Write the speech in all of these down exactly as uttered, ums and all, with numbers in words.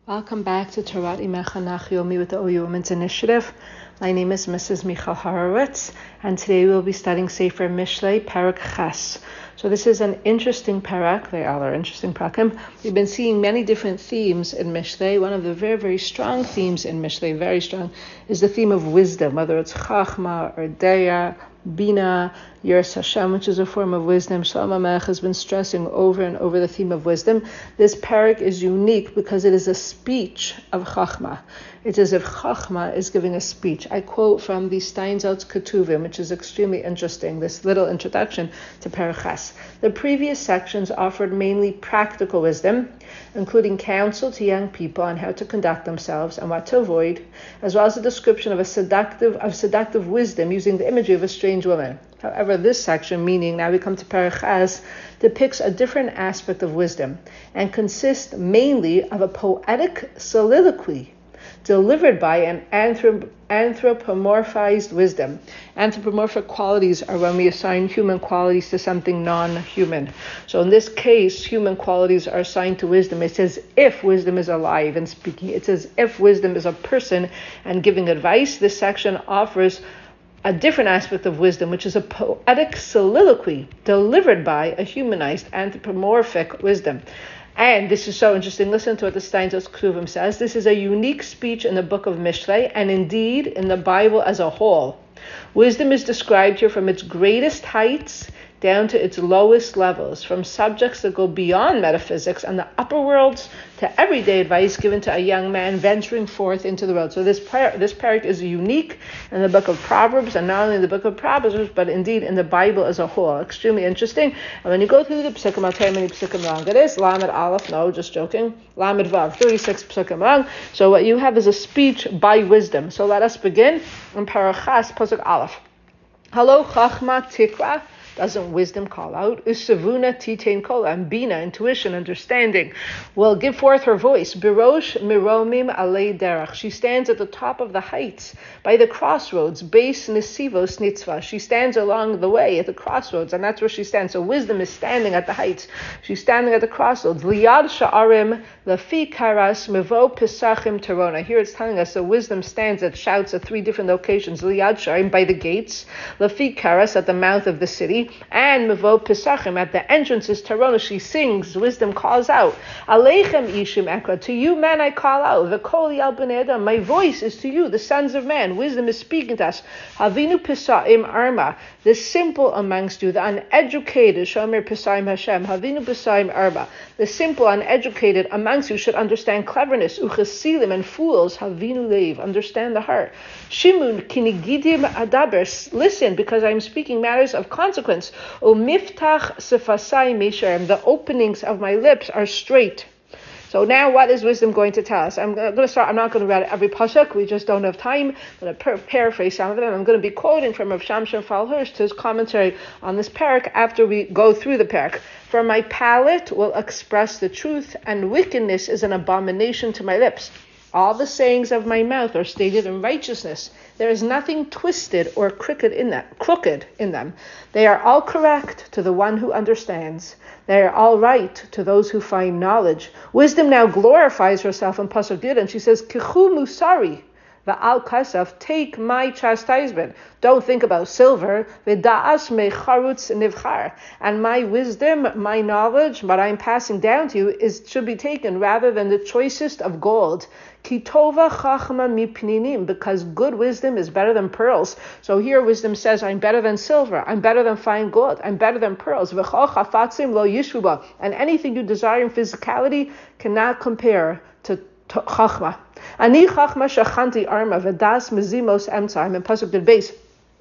Welcome back to Torah Imecha Nach Yomi with the O U Women's Initiative. My name is Missus Michal Horowitz, and today we'll be studying Sefer Mishlei, Parak Ches. So this is an interesting parak. They all are interesting parakim. We've been seeing many different themes in Mishlei. One of the very, very strong themes in Mishlei, very strong, is the theme of wisdom, whether it's Chachma or Deya, Bina, Yiras Hashem, which is a form of wisdom. Shlomo Melech has been stressing over and over the theme of wisdom. This parak is unique because it is a speech of Chachma. It's as if Chachma is giving a speech. I quote from the Steinsaltz Ketuvim, which is extremely interesting, this little introduction to Parak Ches. The previous sections offered mainly practical wisdom, including counsel to young people on how to conduct themselves and what to avoid, as well as a description of a seductive of seductive wisdom using the imagery of a strange woman. However, this section, meaning now we come to Parak Ches, depicts a different aspect of wisdom and consists mainly of a poetic soliloquy delivered by an anthrop- anthropomorphized wisdom. Anthropomorphic qualities are when we assign human qualities to something non-human. So in this case, human qualities are assigned to wisdom. It's as if wisdom is alive and speaking. It's as if wisdom is a person and giving advice. This section offers a different aspect of wisdom, which is a poetic soliloquy delivered by a humanized anthropomorphic wisdom. And this is so interesting. Listen to what the Steinsaltz Ketuvim says. This is a unique speech in the book of Mishlei, and indeed in the Bible as a whole. Wisdom is described here from its greatest heights down to its lowest levels, from subjects that go beyond metaphysics and the upper worlds to everyday advice given to a young man venturing forth into the world. So this par- this parak is unique in the book of Proverbs, and not only in the book of Proverbs, but indeed in the Bible as a whole. Extremely interesting. And when you go through the psukim, I'll tell you how many psukim long it is. Lamed Aleph, no, just joking. Lamed Vav, thirty-six psukim long. So what you have is a speech by wisdom. So let us begin in Parak Ches, pasuk Aleph. Hello, Chachma Tikra. Doesn't wisdom call out? Usavuna titain kola, and bina, intuition, understanding, will give forth her voice. Birosh miromim alei derech. She stands at the top of the heights, by the crossroads. Beis nisivos nitzvah. She stands along the way at the crossroads, and that's where she stands. So wisdom is standing at the heights. She's standing at the crossroads. Liyad sha'arim lafi karas mevo pisachim terona. Here it's telling us that wisdom stands at shouts at three different locations. Liyad sha'arim, by the gates. Lafi karas, at the mouth of the city. And Mevo Pesachim, at the entrances, Tarona, she sings, wisdom calls out. Aleichem Ishim Ekra, to you men I call out. V'kol Yal Bnei Adam, my voice is to you, the sons of man. Wisdom is speaking to us. Havinu Pesaim Arma, the simple amongst you, the uneducated, Shomer Pesaim Hashem, Havinu Pesaim Arba, the simple, uneducated amongst you should understand cleverness. Uchasilim, and fools, Havinu Leiv, understand the heart. Shimun Kinigidim Adaber, listen, because I am speaking matters of consequence. O miftach sefasai misharim, the openings of my lips are straight. So now, what is wisdom going to tell us? I'm going to start. I'm not going to read every pasuk. We just don't have time. I'm going to par- paraphrase some of them. I'm going to be quoting from Rav Shamshon Falhurst his commentary on this parak after we go through the parak. For my palate will express the truth, and wickedness is an abomination to my lips. All the sayings of my mouth are stated in righteousness. There is nothing twisted or crooked in them. Crooked in them. They are all correct to the one who understands. They are all right to those who find knowledge. Wisdom now glorifies herself in Pasuk Yud, and she says, "Kichu musari." Va'al kasaf, take my chastisement. Don't think about silver. V'da'as mecharutz nivchar. And my wisdom, my knowledge, what I'm passing down to you, is should be taken rather than the choicest of gold. Kitova chachma mipninim, because good wisdom is better than pearls. So here wisdom says, I'm better than silver, I'm better than fine gold, I'm better than pearls. V'chol chafatzim lo yishvuba. And anything you desire in physicality cannot compare to Chachma. Ani Chachma shachanti arma v'das mezimos emtza. I'm in pasuk del base.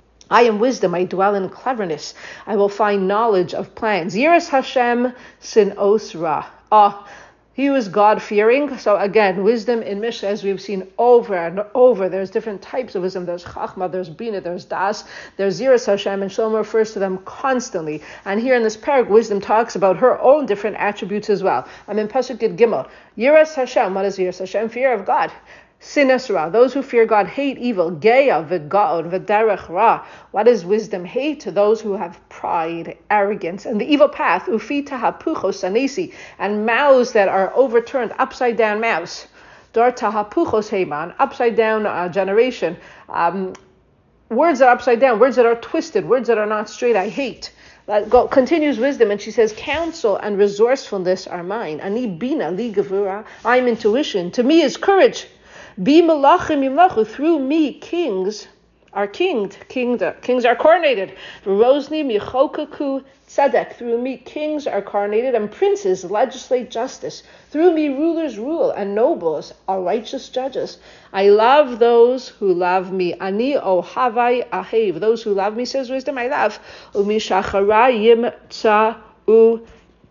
I am wisdom, I dwell in cleverness. I will find knowledge of plans. Yiras Hashem sin osra. Ah, he was God-fearing. So again, wisdom in Mishnah, as we've seen over and over, there's different types of wisdom. There's Chachma, there's Bina, there's Das, there's Yiras Hashem, and Shlomo refers to them constantly. And here in this parak, wisdom talks about her own different attributes as well. I'm in Pasuk Yud Gimel. Yiras Hashem, what is Yiras Hashem? Fear of God. Sinesra, those who fear God hate evil. Geya v'gaon v'derech ra. What is wisdom? Hate to those who have pride, arrogance, and the evil path. Ufita hapuchos sanesi, and mouths that are overturned, upside down mouths. Dor tahapuchos heman, upside down uh, generation. Um, words that are upside down, words that are twisted, words that are not straight, I hate. That God continues wisdom, and she says, counsel and resourcefulness are mine. Ani bina li gevura. I'm intuition. To me is courage. Bi malachim yimlachu. Through me, kings are kinged. Kinged, kings are coronated. Rosni michokaku tzedek. Through me, kings are coronated, and princes legislate justice. Through me, rulers rule, and nobles are righteous judges. I love those who love me. Ani ohavai ahev. Those who love me, says wisdom, I love. Umishachara yimtza u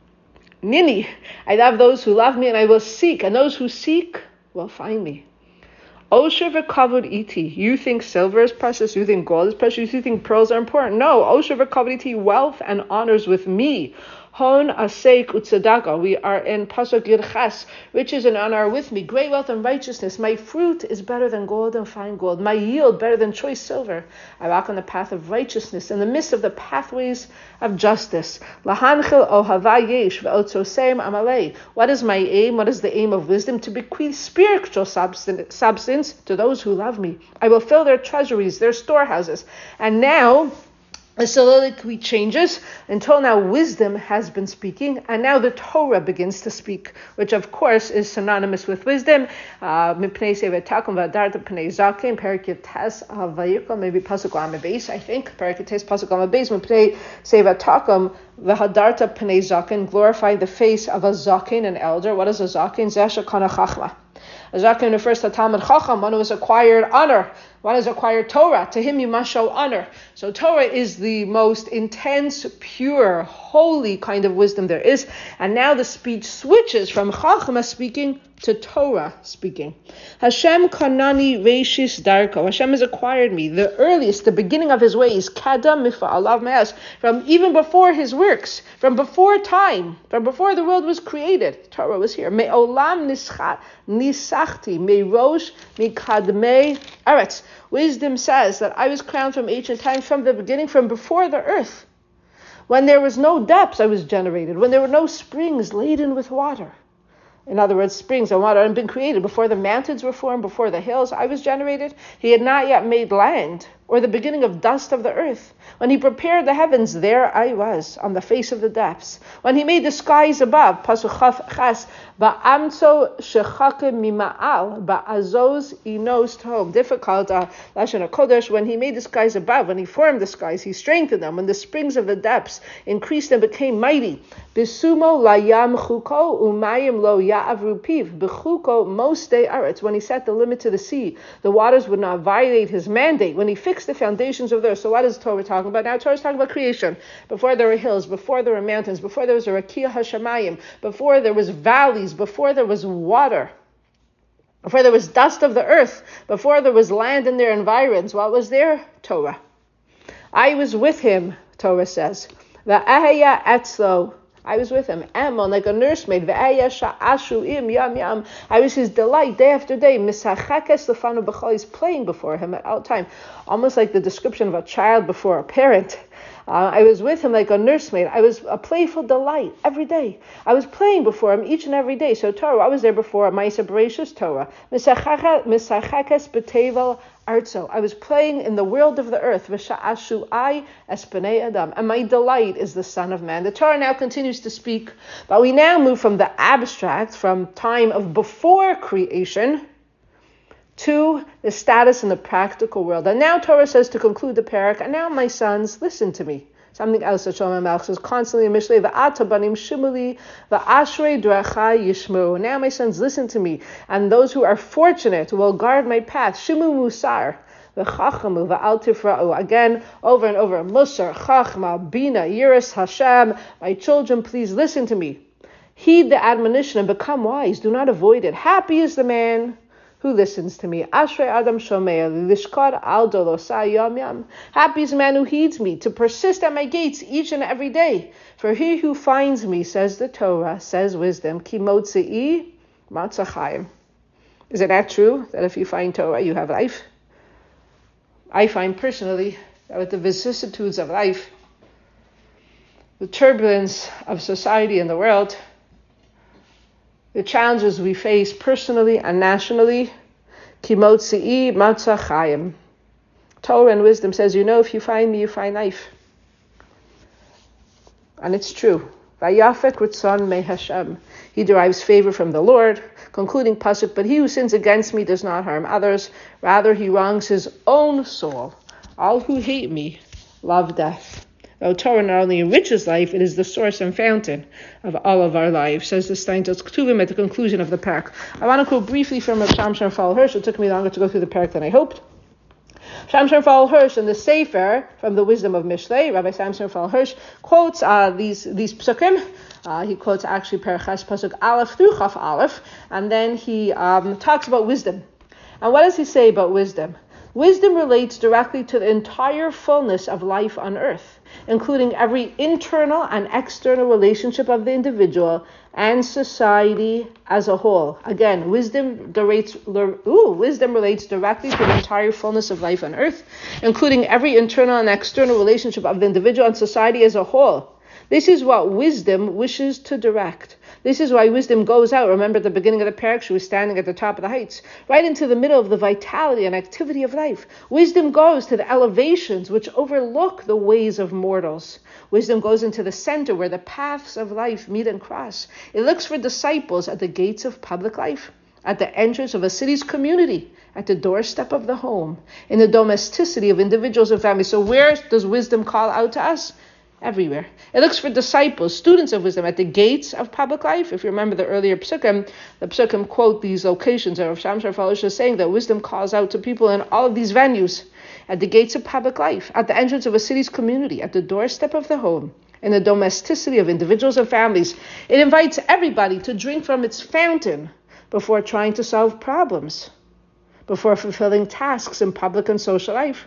nini. I love those who love me, and I will seek. And those who seek will find me. Osher v'kavod iti. You think silver is precious. You think gold is precious. You think pearls are important. No. Osher v'kavod iti. Wealth and honors with me. Hon aseik utzedaka. We are in pasuk yud ches. Riches and honor are with me. Great wealth and righteousness. My fruit is better than gold and fine gold. My yield better than choice silver. I walk on the path of righteousness in the midst of the pathways of justice. Lahanchil ohava yesh ve'otzoseim amalei. What is my aim? What is the aim of wisdom? To bequeath spiritual substance to those who love me. I will fill their treasuries, their storehouses. And now the soliloquy changes. Until now, wisdom has been speaking, and now the Torah begins to speak, which of course is synonymous with wisdom. Mipnei sevetakum v'adarta pnei zaken, perikites vayikol, maybe pasuk amabeis, I think. Perikites pasuk amabeis, mipnei sevetakum v'adarta pnei zaken, glorify the face of a zaken, an elder. What is a zaken? Zesha kana chachma. A zaken refers to Talmud Chacham, one who has acquired honor, one who has acquired Torah. To him you must show honor. So Torah is the most intense, pure, holy kind of wisdom there is. And now the speech switches from Chachma speaking to Torah speaking. Hashem kanani reishis darko. Hashem has acquired me, the earliest, the beginning of his ways. Kadam mifa'alav me'as. From even before his works, from before time, from before the world was created, Torah was here. Me'olam nischat nisachti me'rosh mikadmei aretz. Wisdom says that I was crowned from ancient times, from the beginning, from before the earth. When there was no depths, I was generated. When there were no springs laden with water. In other words, springs and water had been created. Before the mountains were formed, before the hills, I was generated. He had not yet made land, or the beginning of dust of the earth. When he prepared the heavens, there I was, on the face of the depths. When he made the skies above, pasuk chas, ba'amtso shechake mima'al, ba'azos inos tov. Difficult, uh, lashon hakodesh. When he made the skies above, when he formed the skies, he strengthened them. When the springs of the depths increased and became mighty, bisumo layam chuko umayim lo ya'avru piv, bechuko mostei aretz. When he set the limit to the sea, the waters would not violate his mandate. When he fixed the foundations of the earth. So what is Torah talking about? Now Torah is talking about creation. Before there were hills, before there were mountains, before there was a rakia hashamayim, before there was valleys, before there was water, before there was dust of the earth, before there was land in their environs, what was there? Torah. I was with him, Torah says. Va'ahaya etzlo. I was with him, Ammon, like a nursemaid. Yam yam. I was his delight day after day. He's playing before him at all time, almost like the description of a child before a parent. Uh, I was with him like a nursemaid. I was a playful delight every day. I was playing before him each and every day. So Torah, I was there before Ma'aser Bereishis Torah. Misachakes b'tevel artso. I was playing in the world of the earth. V'sha'ashu I espenei adam. And my delight is the Son of Man. The Torah now continues to speak, but we now move from the abstract, from time of before creation, to the status in the practical world. And now Torah says to conclude the parak, and now my sons, listen to me. Something else that Shlomo Melech says constantly in Mishlei, V'ata banim shimuli, v'ashrei drachai yishmu. Now my sons, listen to me. And those who are fortunate will guard my path. Shimu musar. V'chachamu v'al tifra'u. Again, over and over. Musar, chachma, bina, yiras Hashem. My children, please listen to me. Heed the admonition and become wise. Do not avoid it. Happy is the man who listens to me. Ashrei Adam Shomea, Lishkar Al Dolosai Yom Yom. Happy is the man who heeds me, to persist at my gates each and every day. For he who finds me, says the Torah, says wisdom, Ki Motzei Matzachayim. Is it not true that if you find Torah, you have life? I find personally that with the vicissitudes of life, the turbulence of society and the world, the challenges we face personally and nationally. Kimotzi'i matzah chayim. Torah and wisdom says, you know, if you find me, you find life. And it's true. Vayafek ritzon me Hashem. He derives favor from the Lord. Concluding pasuk, but he who sins against me does not harm others. Rather, he wrongs his own soul. All who hate me love death. Though Torah not only enriches life, it is the source and fountain of all of our lives, says the Steinsaltz Ketuvim at the conclusion of the parak. I want to quote briefly from Rav Shamshon Raphael Hirsch. It took me longer to go through the parak than I hoped. Shamshon Raphael Hirsch in the Sefer from the Wisdom of Mishlei, Rabbi Shamshon Raphael Hirsch quotes uh, these these psukim. Uh, he quotes actually Parachash Pasuk Aleph through Chaf Aleph, and then he um, talks about wisdom. And what does he say about wisdom? Wisdom relates directly to the entire fullness of life on earth, including every internal and external relationship of the individual and society as a whole. Again, wisdom relates, ooh, wisdom relates directly to the entire fullness of life on earth, including every internal and external relationship of the individual and society as a whole. This is what wisdom wishes to direct. This is why wisdom goes out. Remember at the beginning of the parak, she was standing at the top of the heights, right into the middle of the vitality and activity of life. Wisdom goes to the elevations which overlook the ways of mortals. Wisdom goes into the center where the paths of life meet and cross. It looks for disciples at the gates of public life, at the entrance of a city's community, at the doorstep of the home, in the domesticity of individuals and families. So where does wisdom call out to us? Everywhere. It looks for disciples, students of wisdom, at the gates of public life. If you remember the earlier psukim, the psukim quote these locations, and Rav Shamshon Raphael is saying that wisdom calls out to people in all of these venues, at the gates of public life, at the entrance of a city's community, at the doorstep of the home, in the domesticity of individuals and families. It invites everybody to drink from its fountain before trying to solve problems, before fulfilling tasks in public and social life.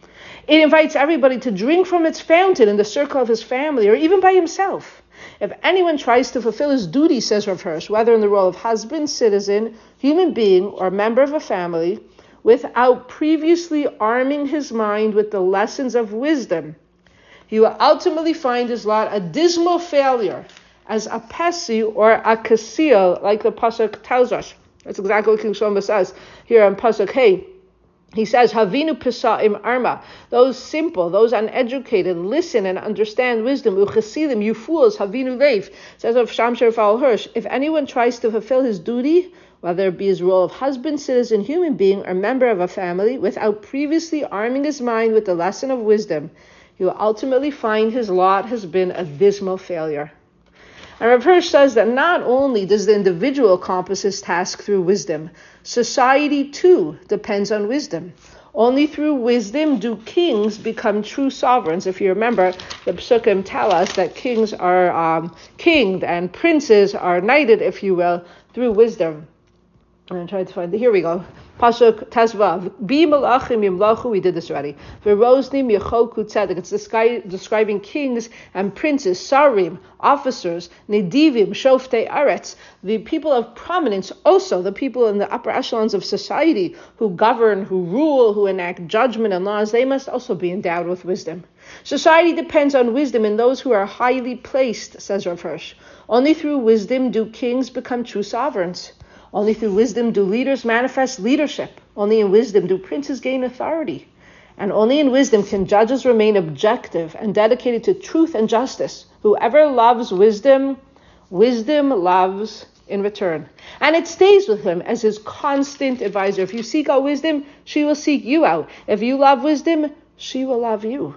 It invites everybody to drink from its fountain in the circle of his family or even by himself. If anyone tries to fulfill his duty, says Rav Hirsch, whether in the role of husband, citizen, human being, or member of a family, without previously arming his mind with the lessons of wisdom, he will ultimately find his lot a dismal failure as a pesi or a kasil, like the pasuk tells us. That's exactly what King Shlomo says here on pasuk Hey. He says, Havinu Pisa'im Arma, those simple, those uneducated, listen and understand wisdom. Uchasilim, you fools, Havinu Leif, says of Shamshon Raphael Hirsch, if anyone tries to fulfill his duty, whether it be his role of husband, citizen, human being, or member of a family, without previously arming his mind with the lesson of wisdom, he will ultimately find his lot has been a dismal failure. And Rav Hirsch says that not only does the individual accomplish his task through wisdom, society too depends on wisdom. Only through wisdom do kings become true sovereigns. If you remember, the psukim tell us that kings are um, kinged and princes are knighted, if you will, through wisdom. I'm going to try to find it. Here we go. Pasuk Tazvav. Bi malachim yimlachu. We did this already. V'roznim yechoku tzedek. It's descri- describing kings and princes, sarim, officers, nedivim, shoftei aretz. The people of prominence, also the people in the upper echelons of society who govern, who rule, who enact judgment and laws, they must also be endowed with wisdom. Society depends on wisdom in those who are highly placed, says Rav Hirsch. Only through wisdom do kings become true sovereigns. Only through wisdom do leaders manifest leadership. Only in wisdom do princes gain authority. And only in wisdom can judges remain objective and dedicated to truth and justice. Whoever loves wisdom, wisdom loves in return. And it stays with him as his constant advisor. If you seek out wisdom, she will seek you out. If you love wisdom, she will love you.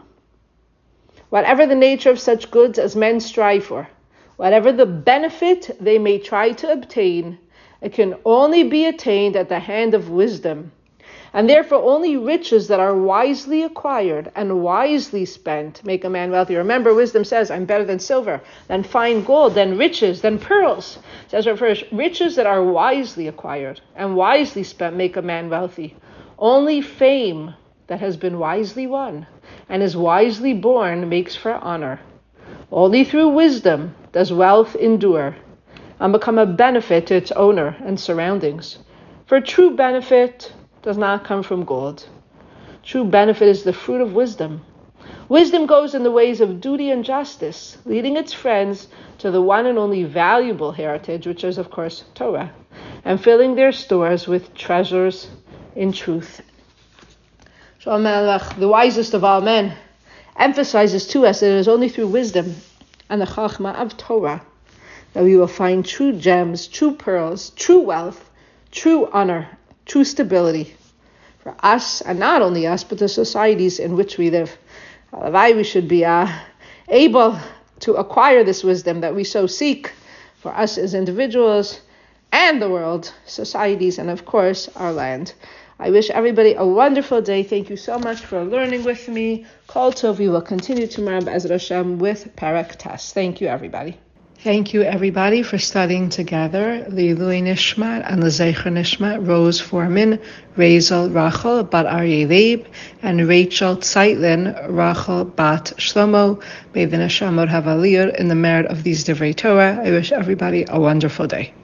Whatever the nature of such goods as men strive for, whatever the benefit they may try to obtain, it can only be attained at the hand of wisdom. And therefore only riches that are wisely acquired and wisely spent make a man wealthy. Remember, wisdom says, I'm better than silver, than fine gold, than riches, than pearls. It says first, riches that are wisely acquired and wisely spent make a man wealthy. Only fame that has been wisely won and is wisely born makes for honor. Only through wisdom does wealth endure and become a benefit to its owner and surroundings. For true benefit does not come from gold. True benefit is the fruit of wisdom. Wisdom goes in the ways of duty and justice, leading its friends to the one and only valuable heritage, which is, of course, Torah, and filling their stores with treasures in truth. Shlomo Melech, the wisest of all men, emphasizes to us that it is only through wisdom and the chachma of Torah that we will find true gems, true pearls, true wealth, true honor, true stability for us, and not only us, but the societies in which we live. Halavai, we should be uh, able to acquire this wisdom that we so seek for us as individuals and the world, societies, and of course, our land. I wish everybody a wonderful day. Thank you so much for learning with me. Kol Tov, we will continue tomorrow, Be'ezrat Hashem, with Perek Tes. Thank you, everybody. Thank you, everybody, for studying together. Leilui Nishmat and L'Zecher Nishmat, Rose Foreman, Razel Rachel Bat Aryeh Leib, and Rachel Zeitlin Rachel Bat Shlomo. May the Neshamot have aliyah in the merit of these Divrei Torah. I wish everybody a wonderful day.